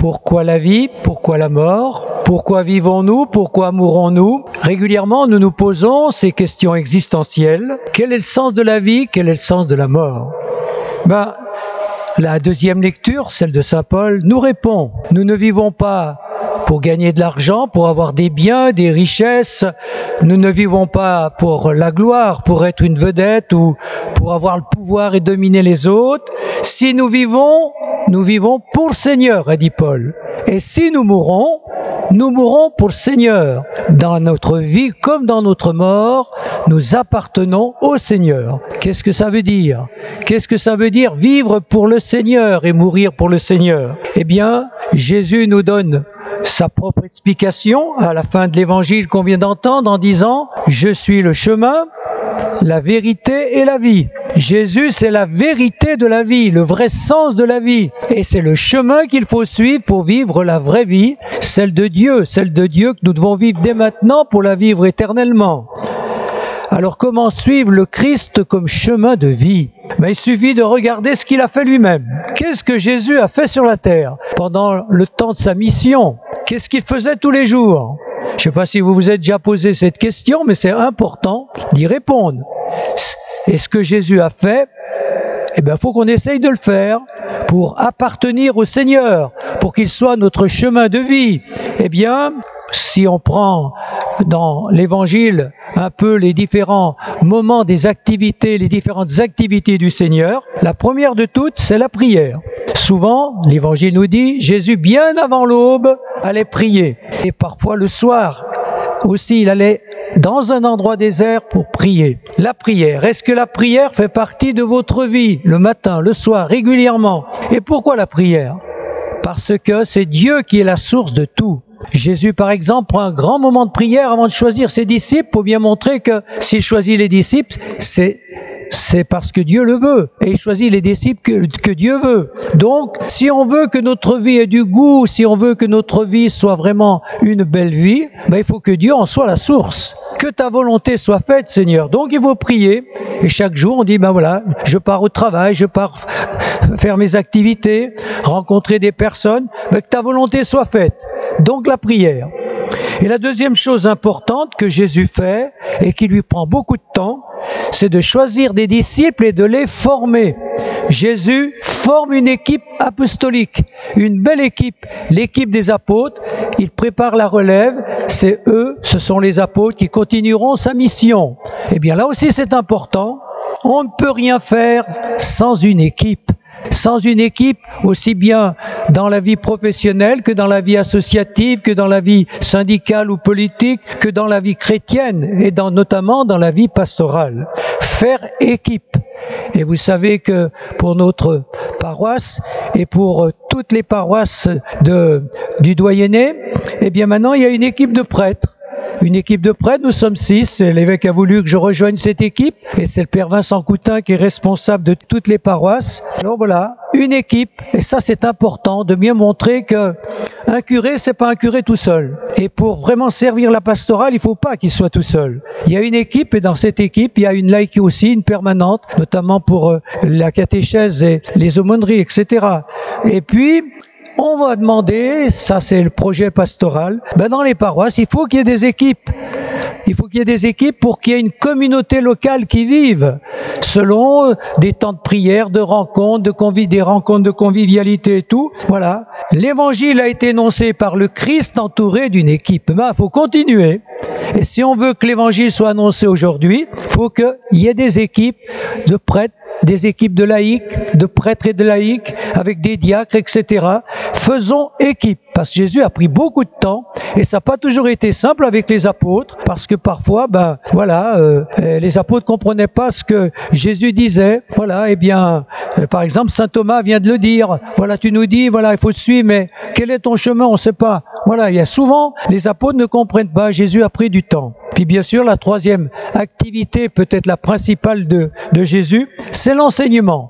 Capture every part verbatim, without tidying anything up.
Pourquoi la vie? Pourquoi la mort? Pourquoi vivons-nous? Pourquoi mourons-nous? Régulièrement, nous nous posons ces questions existentielles. Quel est le sens de la vie? Quel est le sens de la mort? Ben, la deuxième lecture, celle de saint Paul, nous répond. Nous ne vivons pas pour gagner de l'argent, pour avoir des biens, des richesses. Nous ne vivons pas pour la gloire, pour être une vedette ou pour avoir le pouvoir et dominer les autres. Si nous vivons, nous vivons pour le Seigneur, a dit Paul. Et si nous mourons, nous mourons pour le Seigneur. Dans notre vie comme dans notre mort, nous appartenons au Seigneur. Qu'est-ce que ça veut dire? Qu'est-ce que ça veut dire vivre pour le Seigneur et mourir pour le Seigneur? Eh bien, Jésus nous donne sa propre explication à la fin de l'évangile qu'on vient d'entendre en disant « Je suis le chemin, la vérité et la vie ». Jésus, c'est la vérité de la vie, le vrai sens de la vie. Et c'est le chemin qu'il faut suivre pour vivre la vraie vie, celle de Dieu, celle de Dieu que nous devons vivre dès maintenant pour la vivre éternellement. Alors comment suivre le Christ comme chemin de vie? Ben, il suffit de regarder ce qu'il a fait lui-même. Qu'est-ce que Jésus a fait sur la terre pendant le temps de sa mission? Qu'est-ce qu'il faisait tous les jours? Je ne sais pas si vous vous êtes déjà posé cette question, mais c'est important d'y répondre. Et ce que Jésus a fait, eh bien, il faut qu'on essaye de le faire pour appartenir au Seigneur, pour qu'il soit notre chemin de vie. Eh bien, si on prend dans l'Évangile un peu les différents moments des activités, les différentes activités du Seigneur, la première de toutes, c'est la prière. Souvent, l'Évangile nous dit, Jésus, bien avant l'aube, allait prier. Et parfois le soir aussi, il allait dans un endroit désert pour prier. La prière, est-ce que la prière fait partie de votre vie, le matin, le soir, régulièrement? Et pourquoi la prière? Parce que c'est Dieu qui est la source de tout. Jésus, par exemple, prend un grand moment de prière avant de choisir ses disciples pour bien montrer que s'il choisit les disciples, c'est, c'est parce que Dieu le veut. Et il choisit les disciples que, que Dieu veut. Donc, si on veut que notre vie ait du goût, si on veut que notre vie soit vraiment une belle vie, ben, il faut que Dieu en soit la source. Que ta volonté soit faite, Seigneur. Donc, il faut prier. Et chaque jour, on dit, ben voilà, je pars au travail, je pars faire mes activités, rencontrer des personnes, ben, que ta volonté soit faite. Donc la prière. Et la deuxième chose importante que Jésus fait, et qui lui prend beaucoup de temps, c'est de choisir des disciples et de les former. Jésus forme une équipe apostolique, une belle équipe, l'équipe des apôtres. Il prépare la relève, c'est eux, ce sont les apôtres qui continueront sa mission. Eh bien là aussi c'est important, on ne peut rien faire sans une équipe. Sans une équipe, aussi bien dans la vie professionnelle que dans la vie associative, que dans la vie syndicale ou politique, que dans la vie chrétienne et dans, notamment dans la vie pastorale. Faire équipe. Et vous savez que pour notre paroisse et pour toutes les paroisses de, du doyenné, eh bien maintenant il y a une équipe de prêtres. Une équipe de prêtres, nous sommes six, l'évêque a voulu que je rejoigne cette équipe, et c'est le père Vincent Coutin qui est responsable de toutes les paroisses. Alors voilà, une équipe, et ça c'est important de bien montrer que un curé, c'est pas un curé tout seul. Et pour vraiment servir la pastorale, il faut pas qu'il soit tout seul. Il y a une équipe, et dans cette équipe, il y a une laïque aussi, une permanente, notamment pour euh, la catéchèse et les aumôneries, et cetera. Et puis, on va demander, ça c'est le projet pastoral, ben dans les paroisses, il faut qu'il y ait des équipes. Il faut qu'il y ait des équipes pour qu'il y ait une communauté locale qui vive, selon des temps de prière, de rencontres, de convi- des rencontres de convivialité et tout. Voilà. L'évangile a été énoncé par le Christ entouré d'une équipe. Ben, il faut continuer. Et si on veut que l'évangile soit annoncé aujourd'hui, il faut qu'il y ait des équipes de prêtres, des équipes de laïcs, de prêtres et de laïcs, avec des diacres, et cetera. Faisons équipe, parce que Jésus a pris beaucoup de temps, et ça n'a pas toujours été simple avec les apôtres, parce que parfois, ben voilà, euh, les apôtres comprenaient pas ce que Jésus disait. Voilà, eh bien, euh, par exemple, saint Thomas vient de le dire. Voilà, tu nous dis, voilà, il faut te suivre, mais quel est ton chemin? On ne sait pas. Voilà, il y a souvent, les apôtres ne comprennent pas. Jésus a pris du temps. Puis bien sûr, la troisième activité, peut-être la principale de, de Jésus, c'est l'enseignement.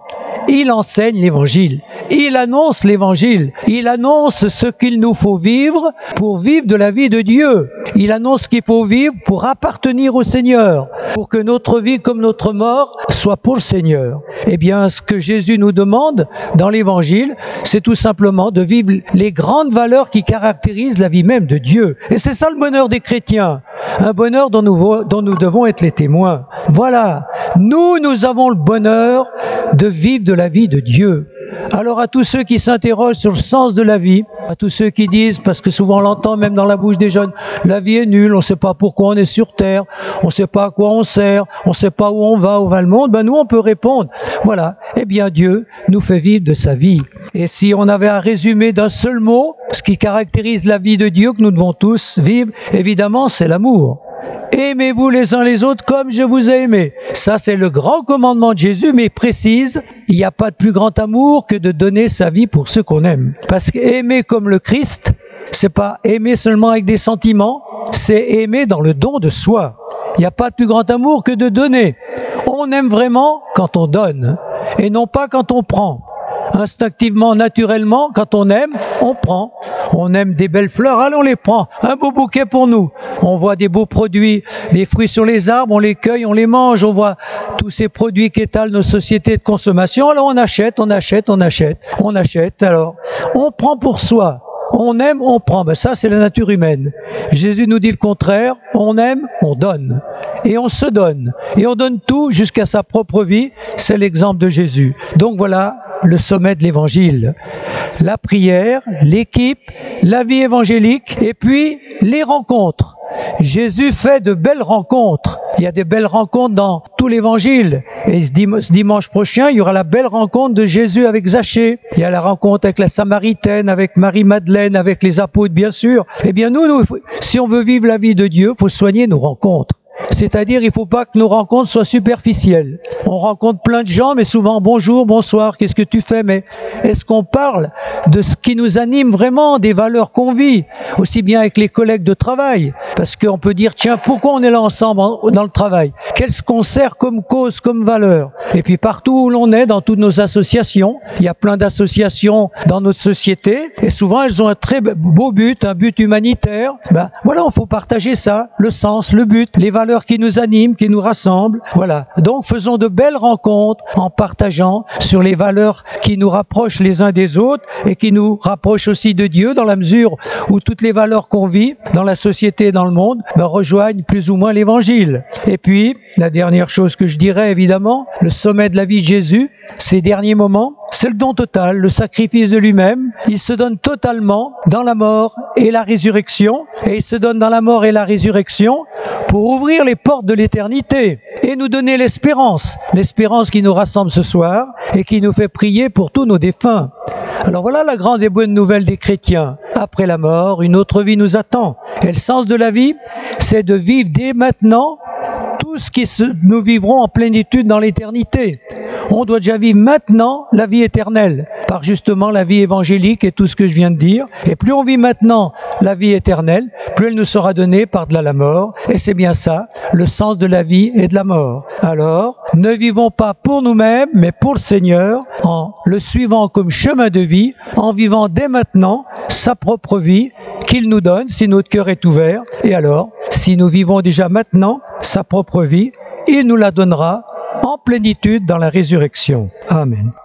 il enseigne l'Évangile. Il annonce l'Évangile. Il annonce ce qu'il nous faut vivre pour vivre de la vie de Dieu. Il annonce ce qu'il faut vivre pour appartenir au Seigneur, pour que notre vie comme notre mort soit pour le Seigneur. Eh bien, ce que Jésus nous demande dans l'Évangile, c'est tout simplement de vivre les grandes valeurs qui caractérisent la vie même de Dieu. Et c'est ça le bonheur des chrétiens, un bonheur dont nous, dont nous devons être les témoins. Voilà, nous, nous avons le bonheur de vivre de la vie de Dieu. Alors à tous ceux qui s'interrogent sur le sens de la vie, à tous ceux qui disent, parce que souvent on l'entend même dans la bouche des jeunes, la vie est nulle, on ne sait pas pourquoi on est sur terre, on ne sait pas à quoi on sert, on ne sait pas où on va, où va le monde, ben nous on peut répondre, voilà, eh bien Dieu nous fait vivre de sa vie. Et si on avait à résumer d'un seul mot, ce qui caractérise la vie de Dieu que nous devons tous vivre, évidemment c'est l'amour. Aimez-vous les uns les autres comme je vous ai aimé. Ça, c'est le grand commandement de Jésus, mais il précise, il n'y a pas de plus grand amour que de donner sa vie pour ceux qu'on aime. Parce qu'aimer comme le Christ, c'est pas aimer seulement avec des sentiments, c'est aimer dans le don de soi. Il n'y a pas de plus grand amour que de donner. On aime vraiment quand on donne, et non pas quand on prend. Instinctivement, naturellement, quand on aime, on prend. On aime des belles fleurs, allez on les prend. Un beau bouquet pour nous. On voit des beaux produits, des fruits sur les arbres, on les cueille, on les mange. On voit tous ces produits qu'étalent nos sociétés de consommation. Alors on achète, on achète, on achète, on achète. Alors, on prend pour soi. On aime, on prend. Ben ça, c'est la nature humaine. Jésus nous dit le contraire. On aime, on donne. Et on se donne. Et on donne tout jusqu'à sa propre vie. C'est l'exemple de Jésus. Donc voilà le sommet de l'Évangile. La prière, l'équipe, la vie évangélique et puis les rencontres. Jésus fait de belles rencontres. Il y a des belles rencontres dans tout l'Évangile. Et ce dimanche prochain, il y aura la belle rencontre de Jésus avec Zachée. Il y a la rencontre avec la Samaritaine, avec Marie-Madeleine, avec les apôtres, bien sûr. Eh bien, nous, nous, si on veut vivre la vie de Dieu, il faut soigner nos rencontres. C'est-à-dire, il ne faut pas que nos rencontres soient superficielles. On rencontre plein de gens, mais souvent, bonjour, bonsoir, qu'est-ce que tu fais? Mais est-ce qu'on parle de ce qui nous anime vraiment, des valeurs qu'on vit, aussi bien avec les collègues de travail? Parce qu'on peut dire, tiens, pourquoi on est là ensemble dans le travail? Qu'est-ce qu'on sert comme cause, comme valeur? Et puis partout où l'on est, dans toutes nos associations, il y a plein d'associations dans notre société, et souvent elles ont un très beau but, un but humanitaire. Ben voilà, il faut partager ça, le sens, le but, les valeurs qui nous animent, qui nous rassemblent. Voilà. Donc faisons de belles rencontres en partageant sur les valeurs qui nous rapprochent les uns des autres et qui nous rapprochent aussi de Dieu, dans la mesure où toutes les valeurs qu'on vit dans la société et dans le monde ben, rejoignent plus ou moins l'Évangile. Et puis, la dernière chose que je dirais, évidemment, le sommet de la vie de Jésus, ces derniers moments, c'est le don total, le sacrifice de lui-même. Il se donne totalement dans la mort et la résurrection, et il se donne dans la mort et la résurrection pour ouvrir les portes de l'éternité et nous donner l'espérance, l'espérance qui nous rassemble ce soir et qui nous fait prier pour tous nos défunts. Alors voilà la grande et bonne nouvelle des chrétiens. Après la mort, une autre vie nous attend. Et le sens de la vie, c'est de vivre dès maintenant tout ce que nous vivrons en plénitude dans l'éternité. On doit déjà vivre maintenant la vie éternelle, par justement la vie évangélique et tout ce que je viens de dire. Et plus on vit maintenant la vie éternelle, plus elle nous sera donnée par-delà la mort. Et c'est bien ça, le sens de la vie et de la mort. Alors, ne vivons pas pour nous-mêmes, mais pour le Seigneur, en le suivant comme chemin de vie, en vivant dès maintenant sa propre vie qu'il nous donne, si notre cœur est ouvert. Et alors, si nous vivons déjà maintenant sa propre vie, il nous la donnera en plénitude dans la résurrection. Amen.